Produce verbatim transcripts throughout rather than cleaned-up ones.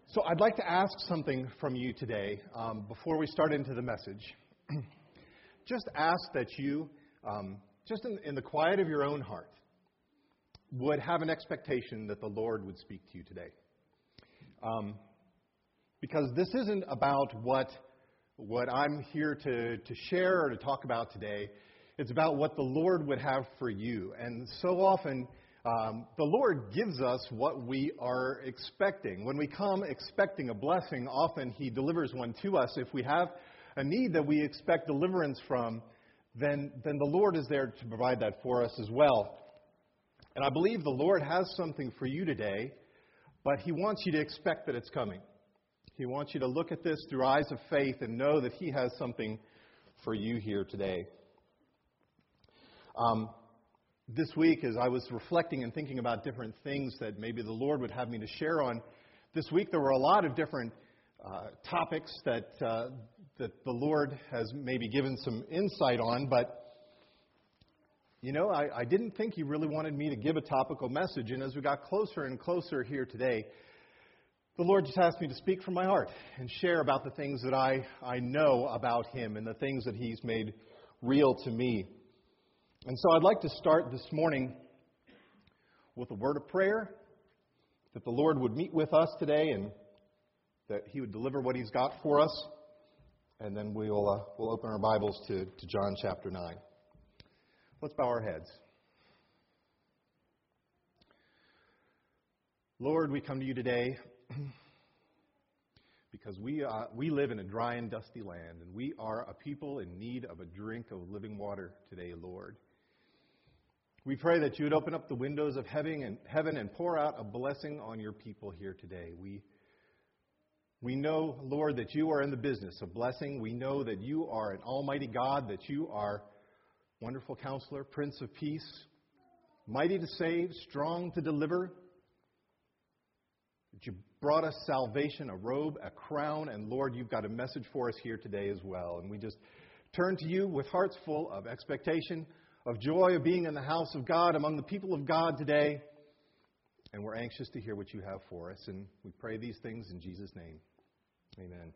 So I'd like to ask something from you today um, before we start into the message. Just ask that you, um, just in, in the quiet of your own heart, would have an expectation that the Lord would speak to you today. Um, because this isn't about what what I'm here to, to share or to talk about today. It's about what the Lord would have for you. And so often, Um, the Lord gives us what we are expecting. When we come expecting a blessing, often He delivers one to us. If we have a need that we expect deliverance from, then, then the Lord is there to provide that for us as well. And I believe the Lord has something for you today, but He wants you to expect that it's coming. He wants you to look at this through eyes of faith and know that He has something for you here today. Um, This week, as I was reflecting and thinking about different things that maybe the Lord would have me to share on, this week there were a lot of different uh, topics that uh, that the Lord has maybe given some insight on. But, you know, I, I didn't think He really wanted me to give a topical message. And as we got closer and closer here today, the Lord just asked me to speak from my heart and share about the things that I, I know about Him and the things that He's made real to me. And so I'd like to start this morning with a word of prayer, that the Lord would meet with us today and that He would deliver what He's got for us. And then we'll, uh, we'll open our Bibles to, to John chapter nine. Let's bow our heads. Lord, we come to You today because we uh, we live in a dry and dusty land, and we are a people in need of a drink of living water today, Lord. We pray that You would open up the windows of heaven and heaven and pour out a blessing on Your people here today. We we know, Lord, that You are in the business of blessing. We know that You are an almighty God, that You are wonderful Counselor, Prince of Peace, mighty to save, strong to deliver. That You brought us salvation, a robe, a crown, and Lord, You've got a message for us here today as well. And we just turn to You with hearts full of expectation, of joy of being in the house of God, among the people of God today. And we're anxious to hear what You have for us. And we pray these things in Jesus' name. Amen. Amen.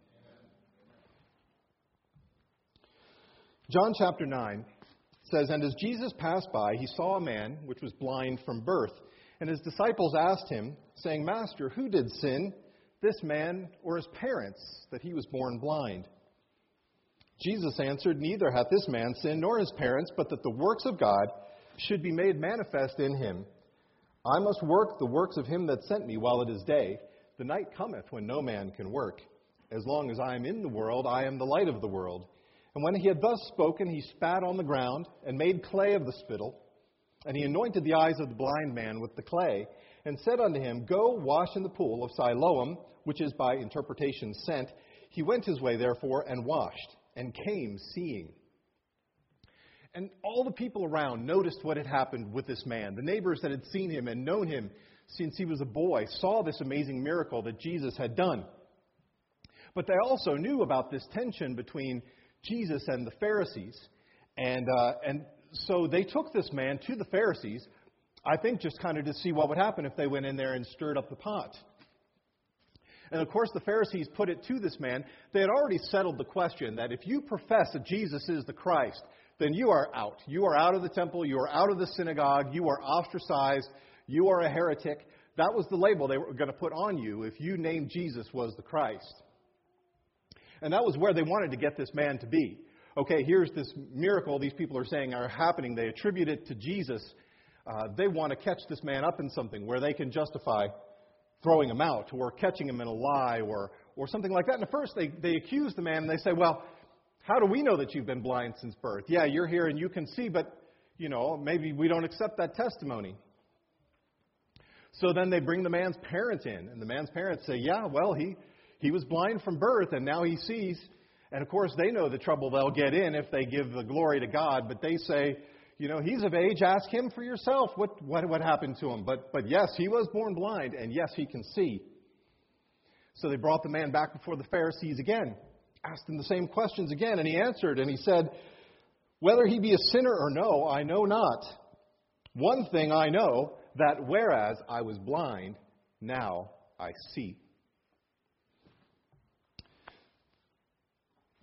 John chapter nine says, "And as Jesus passed by, He saw a man which was blind from birth. And His disciples asked Him, saying, 'Master, who did sin, this man or his parents, that he was born blind?' Jesus answered, 'Neither hath this man sinned nor his parents, but that the works of God should be made manifest in him. I must work the works of Him that sent me while it is day. The night cometh when no man can work. As long as I am in the world, I am the light of the world.' And when He had thus spoken, He spat on the ground and made clay of the spittle. And He anointed the eyes of the blind man with the clay, and said unto him, 'Go wash in the pool of Siloam,' which is by interpretation sent. He went his way, therefore, and washed, and came seeing." And all the people around noticed what had happened with this man. The neighbors that had seen him and known him since he was a boy saw this amazing miracle that Jesus had done. But they also knew about this tension between Jesus and the Pharisees. And uh, and so they took this man to the Pharisees, I think just kind of to see what would happen if they went in there and stirred up the pot. And of course, the Pharisees put it to this man. They had already settled the question that if you profess that Jesus is the Christ, then you are out. You are out of the temple. You are out of the synagogue. You are ostracized. You are a heretic. That was the label they were going to put on you if you named Jesus was the Christ. And that was where they wanted to get this man to be. Okay, here's this miracle these people are saying are happening. They attribute it to Jesus. Uh, they want to catch this man up in something where they can justify throwing him out or catching him in a lie or or something like that. And at first they, they accuse the man and they say, well, how do we know that you've been blind since birth? Yeah, you're here and you can see, but, you know, maybe we don't accept that testimony. So then they bring the man's parents in, and the man's parents say, yeah, well, he, he was blind from birth and now he sees. And of course they know the trouble they'll get in if they give the glory to God, but they say, you know, he's of age, ask him for yourself what, what, what happened to him. But, but yes, he was born blind, and yes, he can see. So they brought the man back before the Pharisees again, asked him the same questions again, and he answered, and he said, whether he be a sinner or no, I know not. One thing I know, that whereas I was blind, now I see.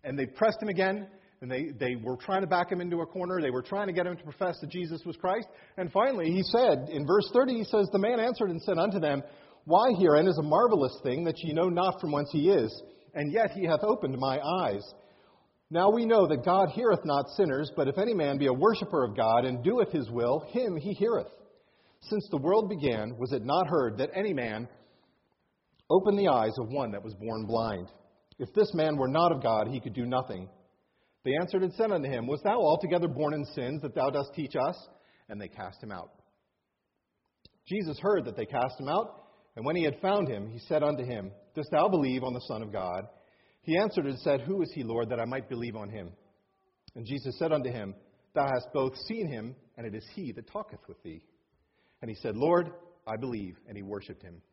And they pressed him again, and they, they were trying to back him into a corner. They were trying to get him to profess that Jesus was Christ. And finally, he said, in verse thirty, he says, "The man answered and said unto them, Why herein is a marvelous thing, that ye know not from whence he is, and yet he hath opened my eyes. Now we know that God heareth not sinners, but if any man be a worshipper of God, and doeth his will, him he heareth. Since the world began, was it not heard that any man opened the eyes of one that was born blind? If this man were not of God, he could do nothing. They answered and said unto him, Was thou altogether born in sins, that thou dost teach us? And they cast him out. Jesus heard that they cast him out, and when he had found him, he said unto him, Dost thou believe on the Son of God? He answered and said, Who is he, Lord, that I might believe on him? And Jesus said unto him, Thou hast both seen him, and it is he that talketh with thee. And he said, Lord, I believe. And he worshipped him.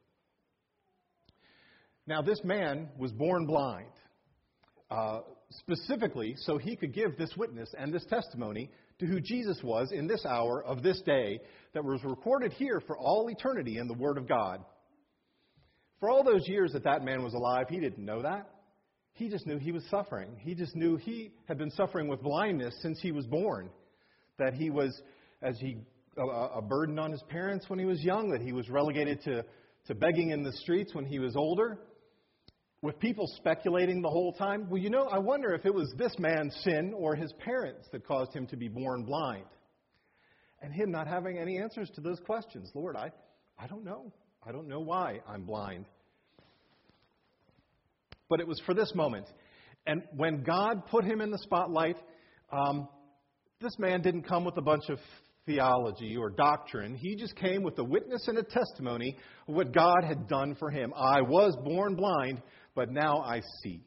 Now this man was born blind, uh, specifically so he could give this witness and this testimony to who Jesus was in this hour of this day that was recorded here for all eternity in the Word of God. For all those years that that man was alive, he didn't know that. He just knew he was suffering. He just knew he had been suffering with blindness since he was born. That he was, as he, a, a burden on his parents when he was young. That he was relegated to, to begging in the streets when he was older. With people speculating the whole time. Well, you know, I wonder if it was this man's sin or his parents that caused him to be born blind. And him not having any answers to those questions. Lord, I, I don't know. I don't know why I'm blind. But it was for this moment. And when God put him in the spotlight, um, this man didn't come with a bunch of theology or doctrine. He just came with a witness and a testimony of what God had done for him. I was born blind, but now I see.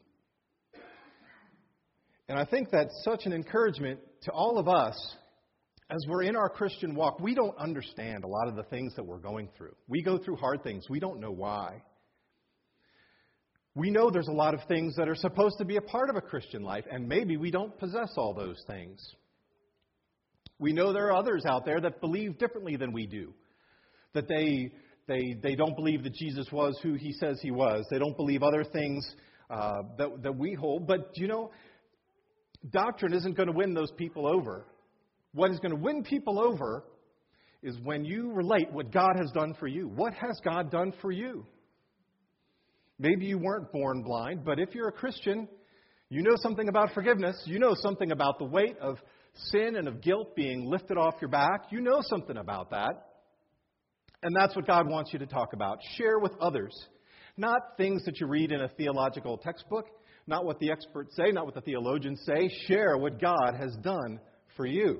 And I think that's such an encouragement to all of us as we're in our Christian walk. We don't understand a lot of the things that we're going through. We go through hard things. We don't know why. We know there's a lot of things that are supposed to be a part of a Christian life, and maybe we don't possess all those things. We know there are others out there that believe differently than we do. That they they they don't believe that Jesus was who he says he was. They don't believe other things uh, that, that we hold. But, you know, doctrine isn't going to win those people over. What is going to win people over is when you relate what God has done for you. What has God done for you? Maybe you weren't born blind, but if you're a Christian, you know something about forgiveness. You know something about the weight of sin and of guilt being lifted off your back. You know something about that. And that's what God wants you to talk about. Share with others. Not things that you read in a theological textbook. Not what the experts say. Not what the theologians say. Share what God has done for you.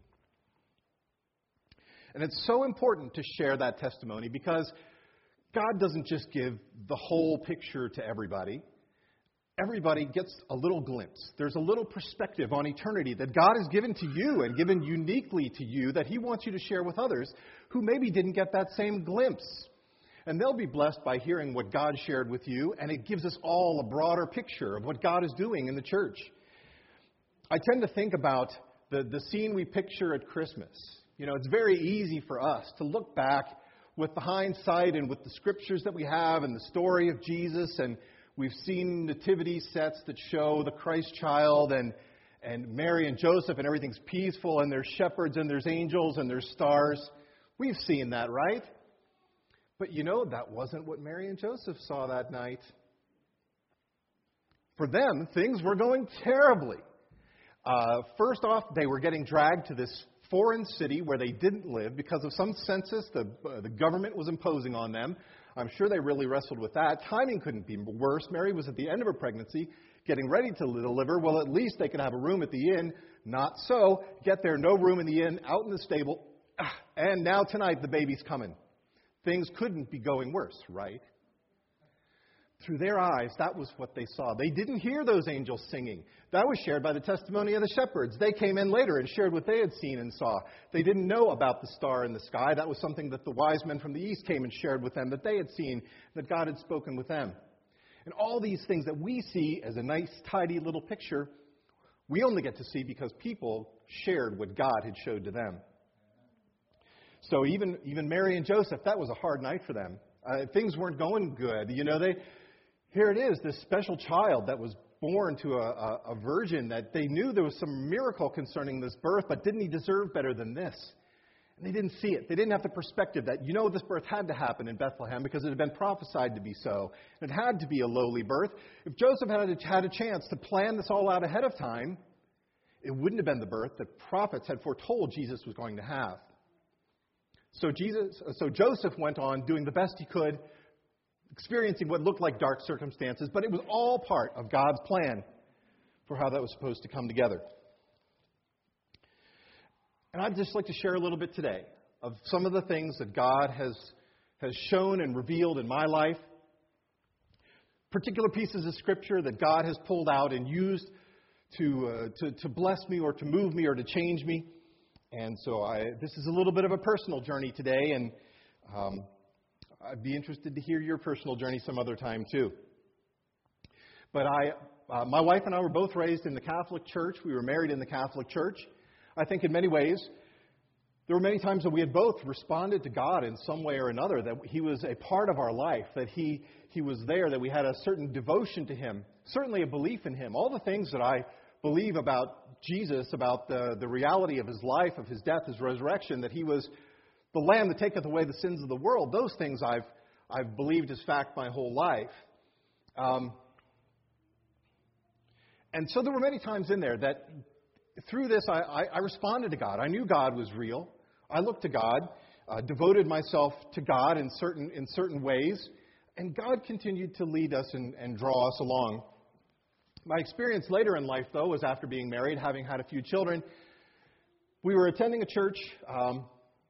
And it's so important to share that testimony because God doesn't just give the whole picture to everybody. Everybody gets a little glimpse. There's a little perspective on eternity that God has given to you and given uniquely to you that he wants you to share with others who maybe didn't get that same glimpse. And they'll be blessed by hearing what God shared with you, and it gives us all a broader picture of what God is doing in the church. I tend to think about the, the scene we picture at Christmas. You know, it's very easy for us to look back with the hindsight and with the scriptures that we have and the story of Jesus, and we've seen nativity sets that show the Christ child and, and Mary and Joseph, and everything's peaceful, and there's shepherds, and there's angels, and there's stars. We've seen that, right? But you know, that wasn't what Mary and Joseph saw that night. For them, things were going terribly. Uh, first off, they were getting dragged to this foreign city where they didn't live because of some census the, uh, the government was imposing on them. I'm sure they really wrestled with that. Timing couldn't be worse. Mary was at the end of her pregnancy, getting ready to deliver. Well, at least they could have a room at the inn. Not so. Get there, no room in the inn, out in the stable. And now tonight the baby's coming. Things couldn't be going worse, right? Through their eyes, that was what they saw. They didn't hear those angels singing. That was shared by the testimony of the shepherds. They came in later and shared what they had seen and saw. They didn't know about the star in the sky. That was something that the wise men from the east came and shared with them, that they had seen, that God had spoken with them. And all these things that we see as a nice, tidy little picture, we only get to see because people shared what God had showed to them. So even, even Mary and Joseph, that was a hard night for them. Uh, things weren't going good. You know, they... Here it is, this special child that was born to a, a, a virgin, that they knew there was some miracle concerning this birth, but didn't he deserve better than this? And they didn't see it. They didn't have the perspective that, you know, this birth had to happen in Bethlehem because it had been prophesied to be so. It had to be a lowly birth. If Joseph had a, had a chance to plan this all out ahead of time, it wouldn't have been the birth that prophets had foretold Jesus was going to have. So Jesus, so Joseph went on doing the best he could, experiencing what looked like dark circumstances, but it was all part of God's plan for how that was supposed to come together. And I'd just like to share a little bit today of some of the things that God has, has shown and revealed in my life, particular pieces of Scripture that God has pulled out and used to, uh, to, to bless me or to move me or to change me. And so I, this is a little bit of a personal journey today, and um, I'd be interested to hear your personal journey some other time too. But I, uh, my wife and I were both raised in the Catholic Church. We were married in the Catholic Church. I think in many ways, there were many times that we had both responded to God in some way or another, that He was a part of our life, that He He was there, that we had a certain devotion to Him, certainly a belief in Him. All the things that I believe about Jesus, about the, the reality of His life, of His death, His resurrection, that He was the Lamb that taketh away the sins of the world, those things I've I've believed as fact my whole life. Um, and so there were many times in there that through this I, I, I responded to God. I knew God was real. I looked to God, uh, devoted myself to God in certain in certain ways, and God continued to lead us and, and draw us along. My experience later in life, though, was after being married, having had a few children. We were attending a church. Um,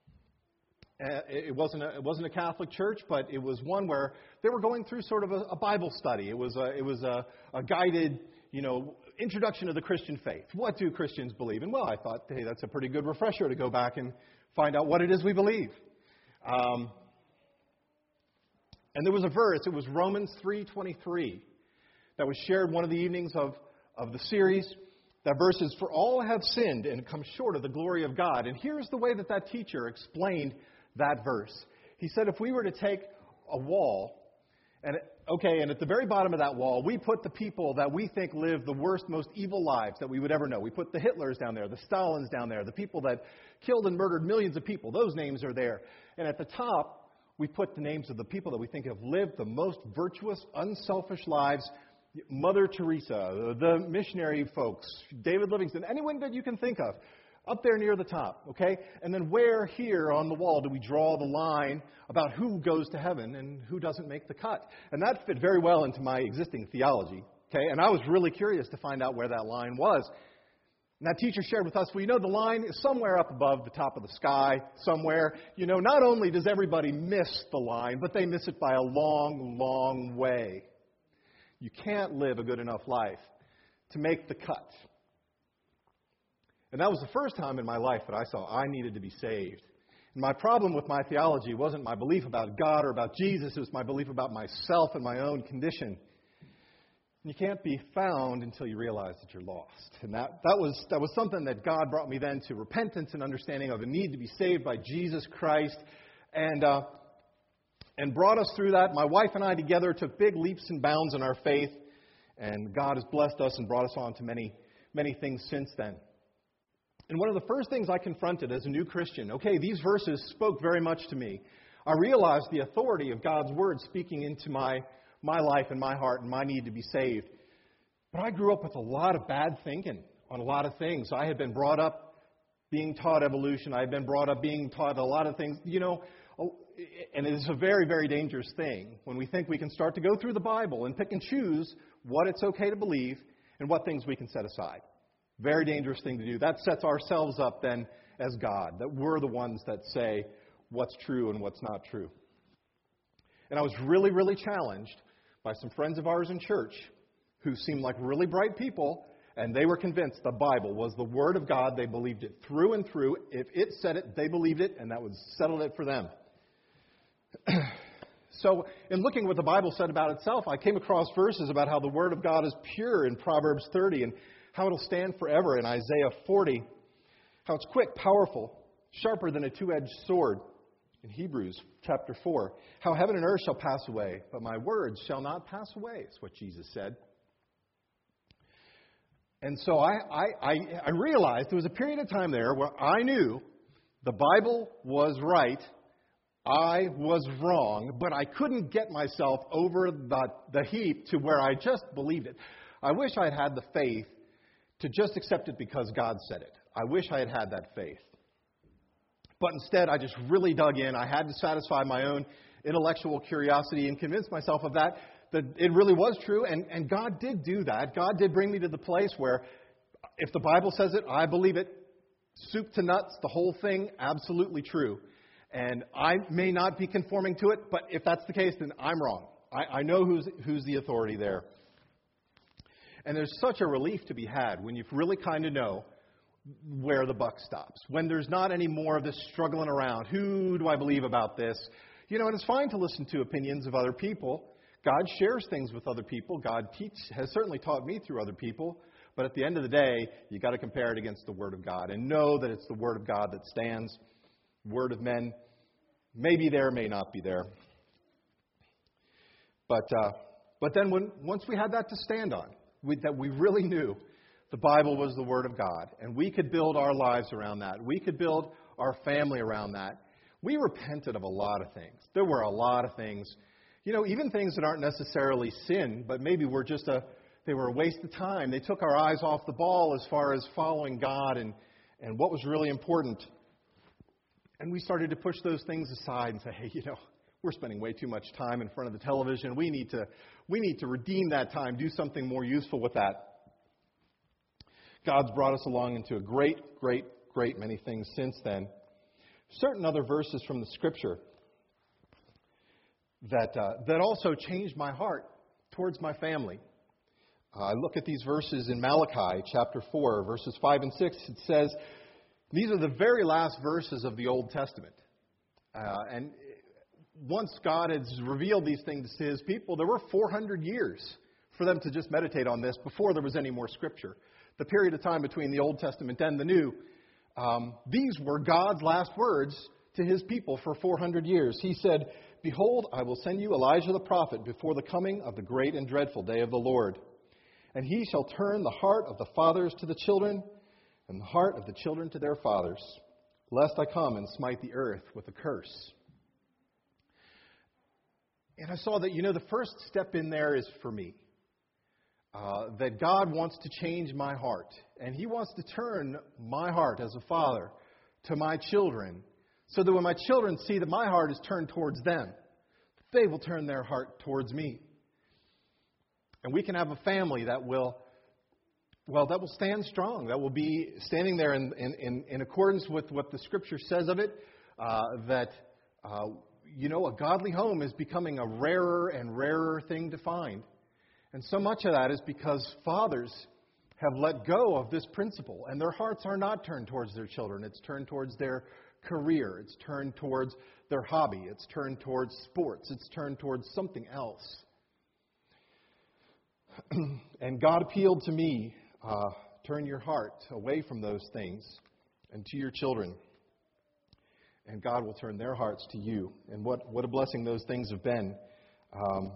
it wasn't a, it wasn't a Catholic church, but it was one where they were going through sort of a, a Bible study. It was a, it was a, a guided, you know, introduction to the Christian faith. What do Christians believe? And well, I thought, hey, that's a pretty good refresher to go back and find out what it is we believe. Um, and there was a verse. It was Romans three twenty-three. That was shared one of the evenings of, of the series. That verse is, "For all have sinned and come short of the glory of God." And here's the way that that teacher explained that verse. He said if we were to take a wall, and okay, and at the very bottom of that wall, we put the people that we think live the worst, most evil lives that we would ever know. We put the Hitlers down there, the Stalins down there, the people that killed and murdered millions of people. Those names are there. And at the top, we put the names of the people that we think have lived the most virtuous, unselfish lives. Mother Teresa, the missionary folks, David Livingstone, anyone that you can think of, up there near the top, okay? And then where here on the wall do we draw the line about who goes to heaven and who doesn't make the cut? And that fit very well into my existing theology, okay? And I was really curious to find out where that line was. And that teacher shared with us, well, you know, the line is somewhere up above the top of the sky, somewhere. You know, not only does everybody miss the line, but they miss it by a long, long way. You can't live a good enough life to make the cut. And that was the first time in my life that I saw I needed to be saved. And my problem with my theology wasn't my belief about God or about Jesus. It was my belief about myself and my own condition. And you can't be found until you realize that you're lost. And that, that was that was something that God brought me then to repentance and understanding of a need to be saved by Jesus Christ. And uh, and brought us through that. My wife and I together took big leaps and bounds in our faith, and God has blessed us and brought us on to many, many things since then. And one of the first things I confronted as a new Christian, okay, these verses spoke very much to me. I realized the authority of God's Word speaking into my, my life and my heart and my need to be saved. But I grew up with a lot of bad thinking on a lot of things. I had been brought up being taught evolution. I had been brought up being taught a lot of things, you know. And it is a very, very dangerous thing when we think we can start to go through the Bible and pick and choose what it's okay to believe and what things we can set aside. Very dangerous thing to do. That sets ourselves up then as God, that we're the ones that say what's true and what's not true. And I was really, really challenged by some friends of ours in church who seemed like really bright people, and they were convinced the Bible was the Word of God. They believed it through and through. If it said it, they believed it, and that would settle it for them. So, in looking at what the Bible said about itself, I came across verses about how the Word of God is pure in Proverbs thirty and how it'll stand forever in Isaiah forty, how it's quick, powerful, sharper than a two-edged sword in Hebrews chapter four, how heaven and earth shall pass away, but my words shall not pass away, is what Jesus said. And so I, I, I, I realized there was a period of time there where I knew the Bible was right, I was wrong, but I couldn't get myself over the, the heap to where I just believed it. I wish I had had the faith to just accept it because God said it. I wish I had had that faith. But instead, I just really dug in. I had to satisfy my own intellectual curiosity and convince myself of that, that it really was true. And, and God did do that. God did bring me to the place where if the Bible says it, I believe it. Soup to nuts, the whole thing, absolutely true. And I may not be conforming to it, but if that's the case, then I'm wrong. I, I know who's, who's the authority there. And there's such a relief to be had when you really kind of know where the buck stops. When there's not any more of this struggling around. Who do I believe about this? You know, and it's fine to listen to opinions of other people. God shares things with other people. God teach, has certainly taught me through other people. But at the end of the day, you got to compare it against the Word of God and know that it's the Word of God that stands. Word of men may be there, may not be there. But uh, but then when once we had that to stand on, we, that we really knew the Bible was the Word of God, and we could build our lives around that. We could build our family around that. We repented of a lot of things. There were a lot of things, you know, even things that aren't necessarily sin, but maybe were just a they were a waste of time. They took our eyes off the ball as far as following God and, and what was really important. And we started to push those things aside and say, hey, you know, we're spending way too much time in front of the television. We need to we need to redeem that time, do something more useful with that. God's brought us along into a great, great, great many things since then. Certain other verses from the Scripture that uh, that also changed my heart towards my family. Uh, I look at these verses in Malachi chapter four, verses five and six. It says, these are the very last verses of the Old Testament. Uh, and once God has revealed these things to His people, there were four hundred years for them to just meditate on this before there was any more Scripture. The period of time between the Old Testament and the New, um, these were God's last words to His people for four hundred years. He said, behold, I will send you Elijah the prophet before the coming of the great and dreadful day of the Lord. And he shall turn the heart of the fathers to the children, and the heart of the children to their fathers, lest I come and smite the earth with a curse. And I saw that, you know, the first step in there is for me. Uh, that God wants to change my heart. And He wants to turn my heart as a father to my children, so that when my children see that my heart is turned towards them, they will turn their heart towards me. And we can have a family that will, well, that will stand strong, that will be standing there in, in, in accordance with what the Scripture says of it, uh, that, uh, you know, a godly home is becoming a rarer and rarer thing to find. And so much of that is because fathers have let go of this principle, and their hearts are not turned towards their children. It's turned towards their career. It's turned towards their hobby. It's turned towards sports. It's turned towards something else. And God appealed to me, uh, turn your heart away from those things and to your children. And God will turn their hearts to you. And what, what a blessing those things have been. Um,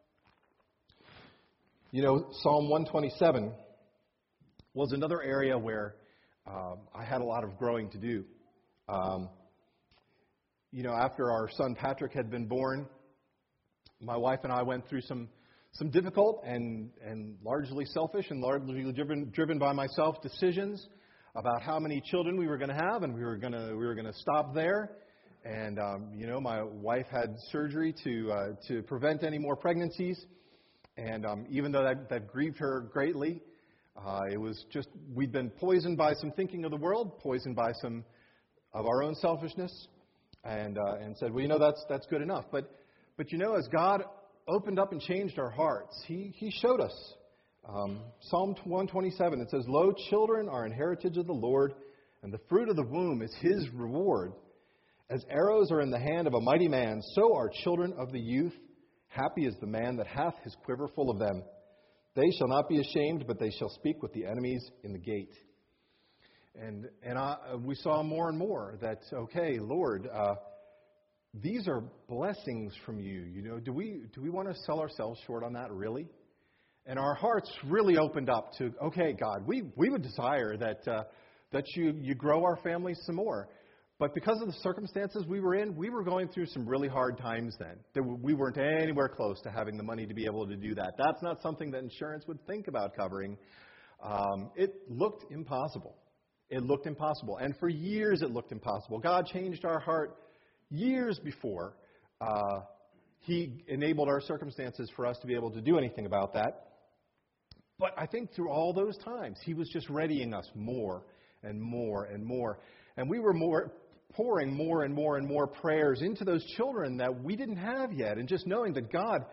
you know, Psalm one twenty-seven was another area where um, I had a lot of growing to do. Um, you know, after our son Patrick had been born, my wife and I went through some some difficult and, and largely selfish and largely driven, driven by myself decisions about how many children we were going to have, and we were going to we were going to stop there. And um, you know, my wife had surgery to uh, to prevent any more pregnancies, and um, even though that, that grieved her greatly, uh, it was just we'd been poisoned by some thinking of the world, poisoned by some of our own selfishness, and uh, and said, well, you know, that's that's good enough. But but you know, as God opened up and changed our hearts, He He showed us. Um, Psalm one twenty-seven, it says, lo, children are an heritage of the Lord, and the fruit of the womb is His reward. As arrows are in the hand of a mighty man, so are children of the youth. Happy is the man that hath his quiver full of them. They shall not be ashamed, but they shall speak with the enemies in the gate. And and I, we saw more and more that, okay, Lord, uh, these are blessings from you. You know, do we do we want to sell ourselves short on that, really? And our hearts really opened up to, okay, God, we, we would desire that uh, that you, you grow our family some more. But because of the circumstances we were in, we were going through some really hard times then. There, we weren't anywhere close to having the money to be able to do that. That's not something that insurance would think about covering. Um, it looked impossible. It looked impossible. And for years it looked impossible. God changed our heart years before uh, He enabled our circumstances for us to be able to do anything about that. But I think through all those times, He was just readying us more and more and more. And we were more pouring more and more and more prayers into those children that we didn't have yet. And just knowing that, God,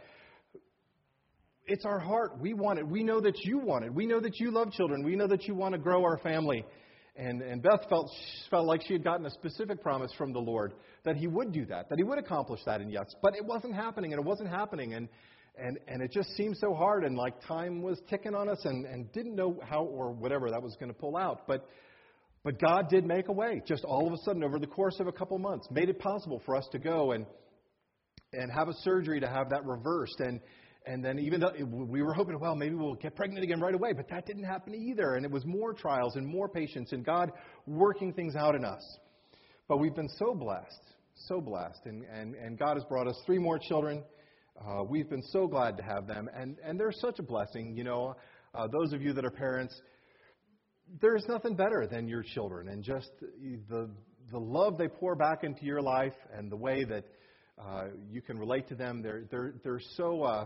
it's our heart. We want it. We know that you want it. We know that you love children. We know that you want to grow our family. And, and Beth felt felt like she had gotten a specific promise from the Lord that He would do that, that He would accomplish that in yes. But it wasn't happening, and it wasn't happening. And and, and it just seemed so hard, and like time was ticking on us, and, and didn't know how or whatever that was going to pull out. But But God did make a way, just all of a sudden over the course of a couple months, made it possible for us to go and and have a surgery to have that reversed. And and then even though we were hoping, well, maybe we'll get pregnant again right away, but that didn't happen either. And it was more trials and more patience and God working things out in us. But we've been so blessed, so blessed. And, and, and God has brought us three more children. Uh, we've been so glad to have them. And, and they're such a blessing. You know, uh, those of you that are parents, there's nothing better than your children and just the the love they pour back into your life and the way that uh, you can relate to them. They're they're they're so uh,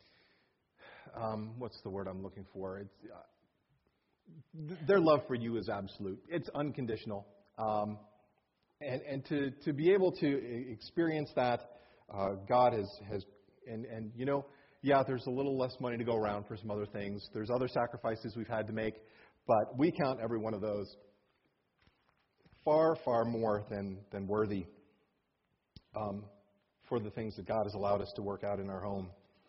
um, what's the word I'm looking for? It's uh, their love for you is absolute. It's unconditional, um, and and to to be able to experience that, uh, God has has and and you know yeah, there's a little less money to go around for some other things. There's other sacrifices we've had to make. But we count every one of those far, far more than, than worthy um, for the things that God has allowed us to work out in our home.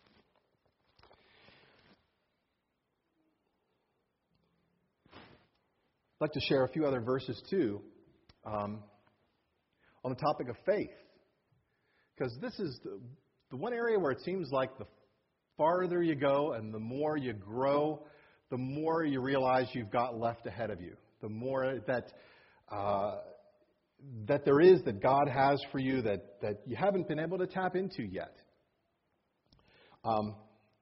I'd like to share a few other verses, too, um, on the topic of faith. Because this is the, the one area where it seems like the farther you go and the more you grow, the more you realize you've got left ahead of you. The more that uh, that there is that God has for you that, that you haven't been able to tap into yet. Um,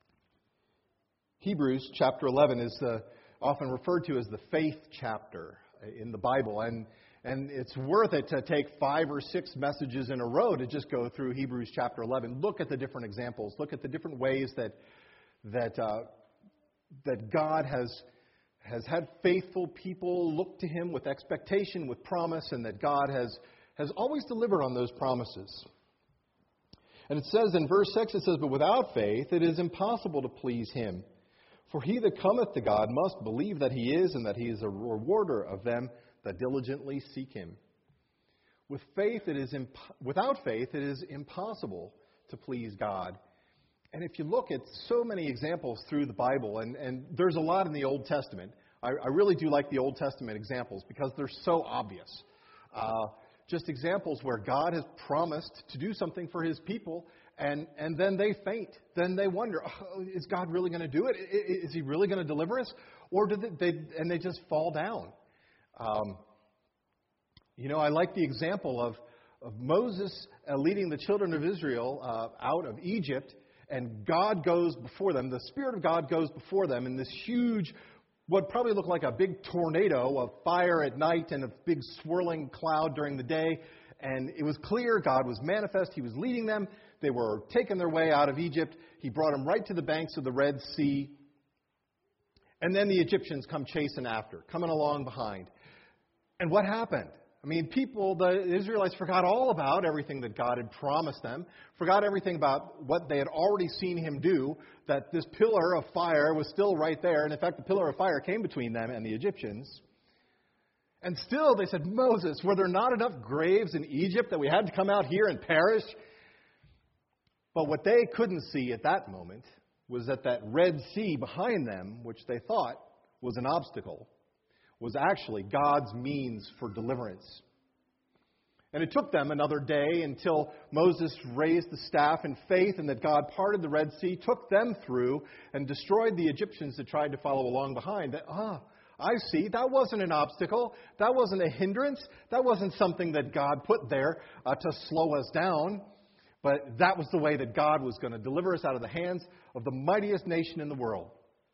Hebrews chapter eleven is uh, often referred to as the faith chapter in the Bible. And, and it's worth it to take five or six messages in a row to just go through Hebrews chapter eleven. Look at the different examples. Look at the different ways that that uh, that God has has had faithful people look to Him with expectation, with promise, and that God has, has always delivered on those promises. And it says in verse six, it says, "But without faith it is impossible to please Him. For he that cometh to God must believe that He is, and that He is a rewarder of them that diligently seek Him." With faith, it is imp- without faith it is impossible to please God. And if you look at so many examples through the Bible, and, and there's a lot in the Old Testament, I, I really do like the Old Testament examples because they're so obvious. Uh, just examples where God has promised to do something for His people, and, and then they faint. Then they wonder, oh, is God really going to do it? Is He really going to deliver us? Or do they, they and they just fall down? Um, you know, I like the example of, of Moses uh, leading the children of Israel uh, out of Egypt. And God goes before them. The Spirit of God goes before them in this huge, what probably looked like a big tornado of fire at night and a big swirling cloud during the day. And it was clear God was manifest. He was leading them. They were taking their way out of Egypt. He brought them right to the banks of the Red Sea. And then the Egyptians come chasing after, coming along behind. And what happened? I mean, people, the Israelites forgot all about everything that God had promised them, forgot everything about what they had already seen Him do, that this pillar of fire was still right there. And in fact, the pillar of fire came between them and the Egyptians. And still they said, "Moses, were there not enough graves in Egypt that we had to come out here and perish?" But what they couldn't see at that moment was that that Red Sea behind them, which they thought was an obstacle, was actually God's means for deliverance. And it took them another day until Moses raised the staff in faith and that God parted the Red Sea, took them through, and destroyed the Egyptians that tried to follow along behind. That, ah, I see, that wasn't an obstacle. That wasn't a hindrance. That wasn't something that God put there uh, to slow us down. But that was the way that God was going to deliver us out of the hands of the mightiest nation in the world.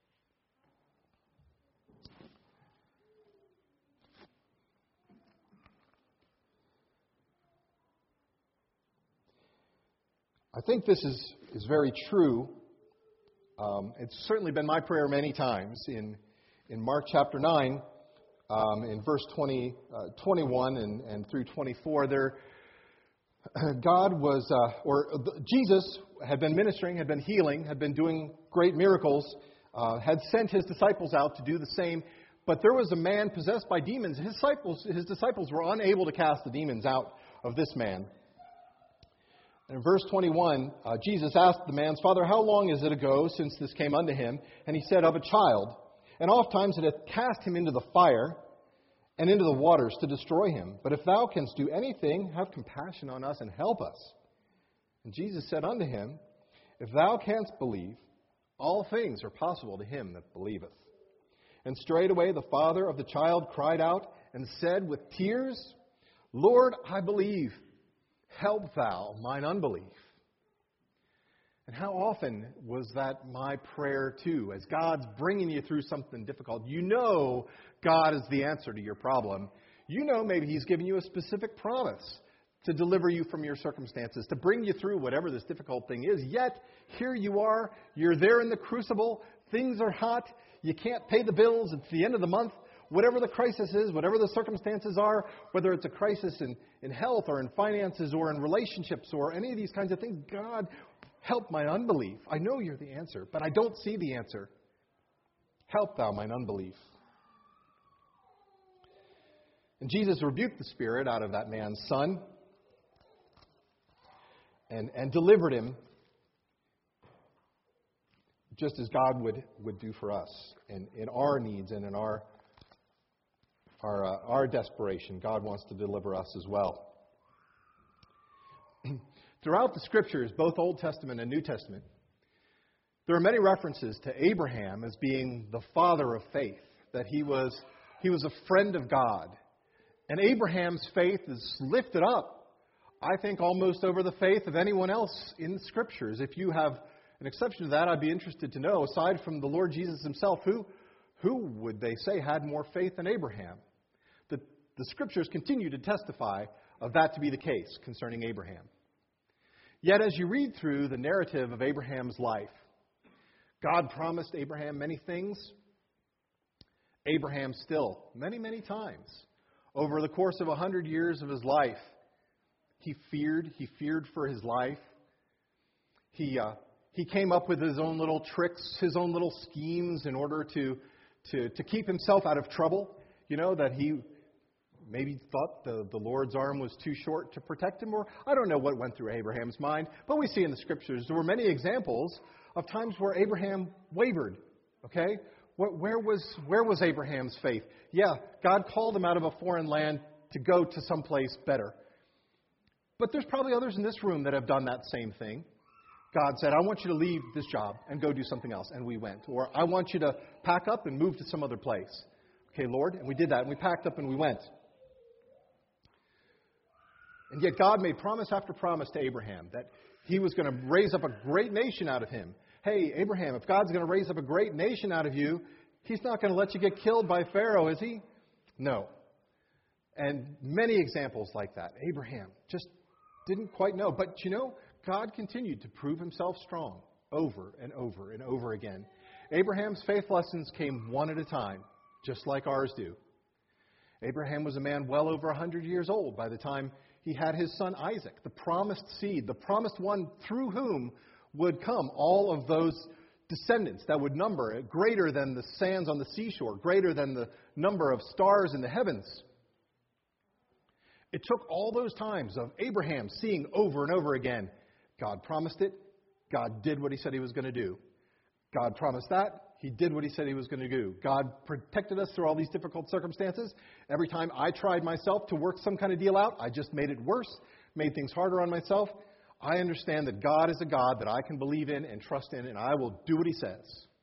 I think this is, is very true. Um, it's certainly been my prayer many times. In in Mark chapter nine, um, in verse twenty, uh, twenty-one and, and through twenty-four, there God was, uh, or Jesus had been ministering, had been healing, had been doing great miracles, uh, had sent his disciples out to do the same. But there was a man possessed by demons. His disciples, his disciples were unable to cast the demons out of this man. In verse twenty-one, uh, Jesus asked the man's father, "How long is it ago since this came unto him?" And he said, "Of a child. And oft times it hath cast him into the fire and into the waters to destroy him. But if thou canst do anything, have compassion on us and help us." And Jesus said unto him, "If thou canst believe, all things are possible to him that believeth." And straightway the father of the child cried out and said with tears, "Lord, I believe. Help thou mine unbelief." And how often was that my prayer too? As God's bringing you through something difficult, you know God is the answer to your problem. You know maybe He's given you a specific promise to deliver you from your circumstances, to bring you through whatever this difficult thing is. Yet, here you are, you're there in the crucible, things are hot, you can't pay the bills, it's the end of the month. Whatever the crisis is, whatever the circumstances are, whether it's a crisis in, in health or in finances or in relationships or any of these kinds of things, God, help my unbelief. I know you're the answer, but I don't see the answer. Help thou mine unbelief. And Jesus rebuked the spirit out of that man's son and, and delivered him just as God would, would do for us in, in our needs and in our Our, uh, our desperation. God wants to deliver us as well. Throughout the Scriptures, both Old Testament and New Testament, there are many references to Abraham as being the father of faith, that he was, he was a friend of God. And Abraham's faith is lifted up, I think, almost over the faith of anyone else in the Scriptures. If you have an exception to that, I'd be interested to know, aside from the Lord Jesus himself, who, who would they say had more faith than Abraham? The, the Scriptures continue to testify of that to be the case concerning Abraham. Yet as you read through the narrative of Abraham's life, God promised Abraham many things. Abraham still, many, many times, over the course of a hundred years of his life, he feared. He feared for his life. He uh, he came up with his own little tricks, his own little schemes in order to to to keep himself out of trouble. You know, that he maybe thought the, the Lord's arm was too short to protect him, or I don't know what went through Abraham's mind, but we see in the Scriptures there were many examples of times where Abraham wavered, okay? What, where was where was Abraham's faith? Yeah, God called him out of a foreign land to go to someplace better. But there's probably others in this room that have done that same thing. God said, I want you to leave this job and go do something else, and we went. Or I want you to pack up and move to some other place. Okay, Lord, and we did that, and we packed up and we went. And yet God made promise after promise to Abraham that he was going to raise up a great nation out of him. Hey, Abraham, if God's going to raise up a great nation out of you, he's not going to let you get killed by Pharaoh, is he? No. And many examples like that. Abraham just didn't quite know. But, you know, God continued to prove himself strong over and over and over again. Abraham's faith lessons came one at a time, just like ours do. Abraham was a man well over one hundred years old by the time he had his son Isaac, the promised seed, the promised one through whom would come all of those descendants that would number greater than the sands on the seashore, greater than the number of stars in the heavens. It took all those times of Abraham seeing over and over again, God promised it, God did what he said he was going to do. God promised that. He did what he said he was going to do. God protected us through all these difficult circumstances. Every time I tried myself to work some kind of deal out, I just made it worse, made things harder on myself. I understand that God is a God that I can believe in and trust in, and I will do what he says.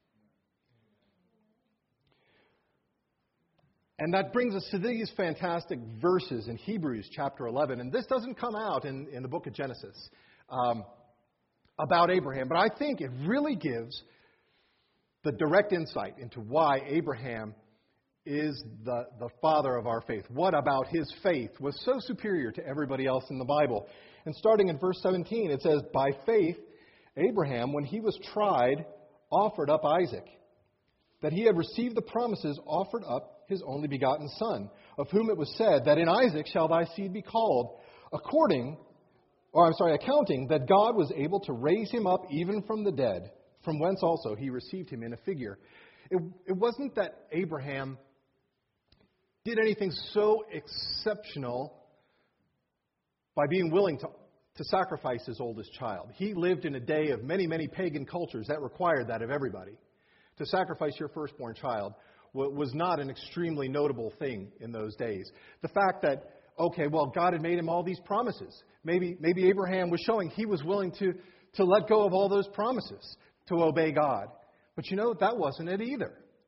And that brings us to these fantastic verses in Hebrews chapter eleven. And this doesn't come out in, in the book of Genesis um, about Abraham, but I think it really gives the direct insight into why Abraham is the, the father of our faith. What about his faith was so superior to everybody else in the Bible? And starting in verse seventeen, it says, "By faith, Abraham, when he was tried, offered up Isaac. That he had received the promises, offered up his only begotten son, of whom it was said, that in Isaac shall thy seed be called, according, or I'm sorry, accounting that God was able to raise him up even from the dead, from whence also he received him in a figure." It, it wasn't that Abraham did anything so exceptional by being willing to, to sacrifice his oldest child. He lived in a day of many, many pagan cultures that required that of everybody. To sacrifice your firstborn child was not an extremely notable thing in those days. The fact that, okay, well, God had made him all these promises. Maybe, maybe Abraham was showing he was willing to, to let go of all those promises to obey God. But you know, that wasn't it either.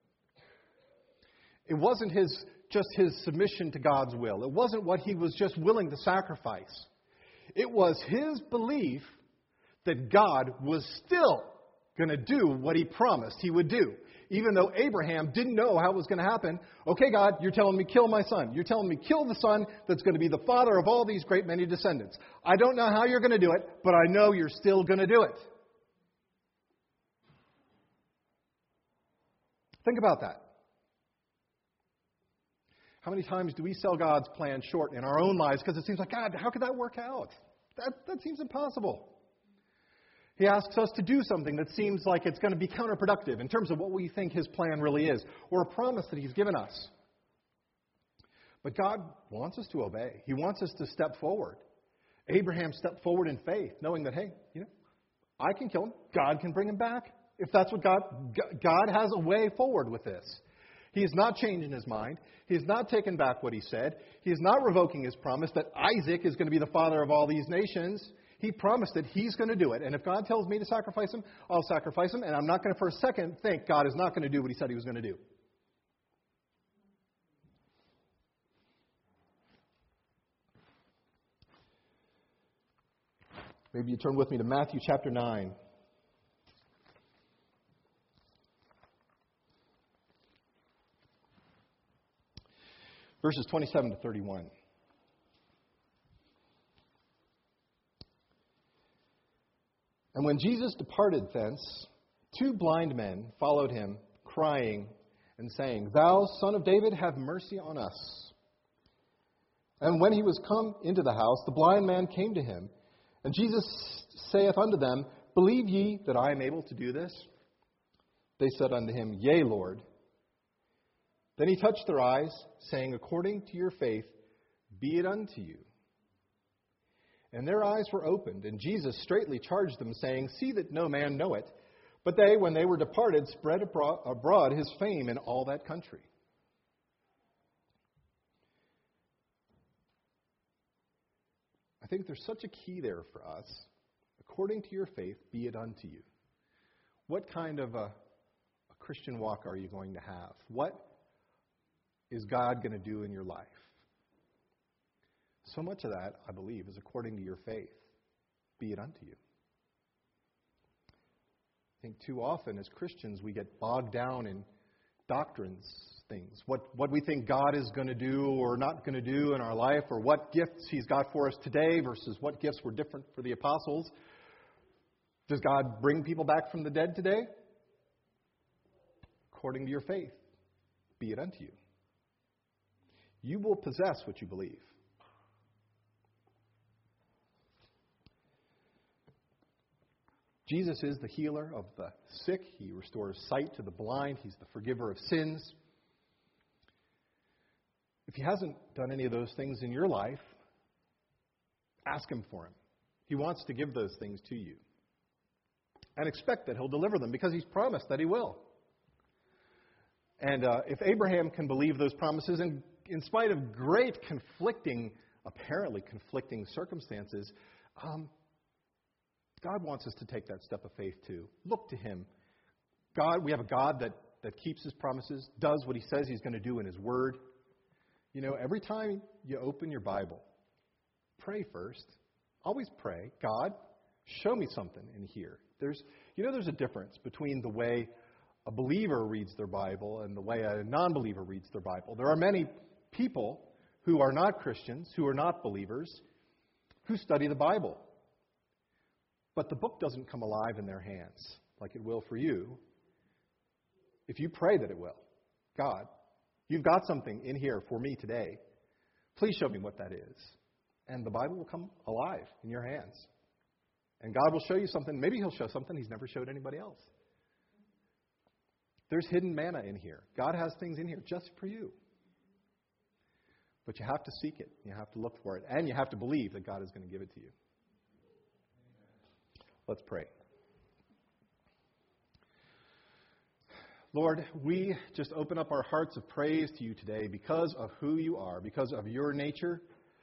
It wasn't his just his submission to God's will. It wasn't what he was just willing to sacrifice. It was his belief that God was still going to do what he promised he would do. Even though Abraham didn't know how it was going to happen. Okay, God, you're telling me kill my son. You're telling me kill the son that's going to be the father of all these great many descendants. I don't know how you're going to do it, but I know you're still going to do it. Think about that. How many times do we sell God's plan short in our own lives because it seems like, God, how could that work out? That, that seems impossible. He asks us to do something that seems like it's going to be counterproductive in terms of what we think his plan really is, or a promise that he's given us. But God wants us to obey. He wants us to step forward. Abraham stepped forward in faith, knowing that, hey, you know, I can kill him. God can bring him back. If that's what God, God has a way forward with this. He is not changing his mind. He has not taken back what he said. He is not revoking his promise that Isaac is going to be the father of all these nations. He promised that he's going to do it. And if God tells me to sacrifice him, I'll sacrifice him. And I'm not going to for a second think God is not going to do what he said he was going to do. Maybe you turn with me to Matthew chapter nine. Verses twenty-seven to thirty-one. And when Jesus departed thence, two blind men followed him, crying and saying, Thou, Son of David, have mercy on us. And when he was come into the house, the blind man came to him. And Jesus saith unto them, Believe ye that I am able to do this? They said unto him, Yea, Lord. Then he touched their eyes, saying, According to your faith, be it unto you. And their eyes were opened, and Jesus straitly charged them, saying, See that no man know it. But they, when they were departed, spread abroad his fame in all that country. I think there's such a key there for us. According to your faith, be it unto you. What kind of a, a Christian walk are you going to have? What is God going to do in your life? So much of that, I believe, is according to your faith. Be it unto you. I think too often as Christians we get bogged down in doctrines, things. What, what we think God is going to do or not going to do in our life, or what gifts he's got for us today versus what gifts were different for the apostles. Does God bring people back from the dead today? According to your faith, be it unto you. You will possess what you believe. Jesus is the healer of the sick. He restores sight to the blind. He's the forgiver of sins. If he hasn't done any of those things in your life, ask him for him. He wants to give those things to you. and expect that he'll deliver them because he's promised that he will. And uh, if Abraham can believe those promises, and in spite of great conflicting, apparently conflicting circumstances, um, God wants us to take that step of faith too. Look to him. God, we have a God that, that keeps his promises, does what he says he's going to do in his word. You know, every time you open your Bible, pray first. Always pray, God, show me something in here. There's, you know, there's a difference between the way a believer reads their Bible and the way a non-believer reads their Bible. There are many people who are not Christians, who are not believers, who study the Bible. But the book doesn't come alive in their hands like it will for you if you pray that it will. God, you've got something in here for me today. Please show me what that is. And the Bible will come alive in your hands. And God will show you something. Maybe he'll show something he's never showed anybody else. There's hidden manna in here. God has things in here just for you. But you have to seek it. You have to look for it. And you have to believe that God is going to give it to you. Let's pray. Lord, we just open up our hearts of praise to you today because of who you are, because of your nature.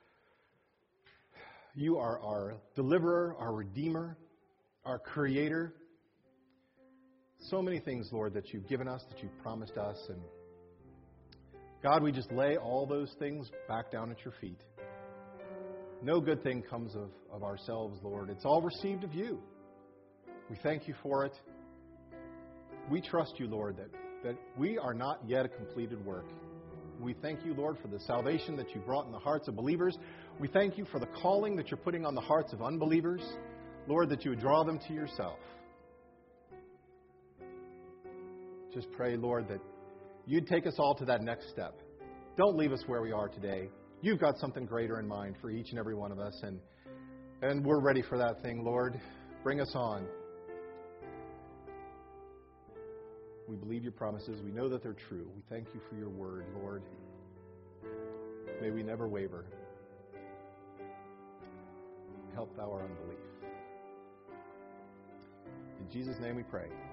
You are our deliverer, our redeemer, our creator. So many things, Lord, that you've given us, that you've promised us. And God, we just lay all those things back down at your feet. No good thing comes of, of ourselves, Lord. It's all received of you. We thank you for it. We trust you, Lord, that, that we are not yet a completed work. We thank you, Lord, for the salvation that you brought in the hearts of believers. We thank you for the calling that you're putting on the hearts of unbelievers. Lord, that you would draw them to yourself. Just pray, Lord, that you'd take us all to that next step. Don't leave us where we are today. You've got something greater in mind for each and every one of us, and, and we're ready for that thing, Lord. Bring us on. We believe your promises. We know that they're true. We thank you for your word, Lord. May we never waver. Help thou our unbelief. In Jesus' name we pray.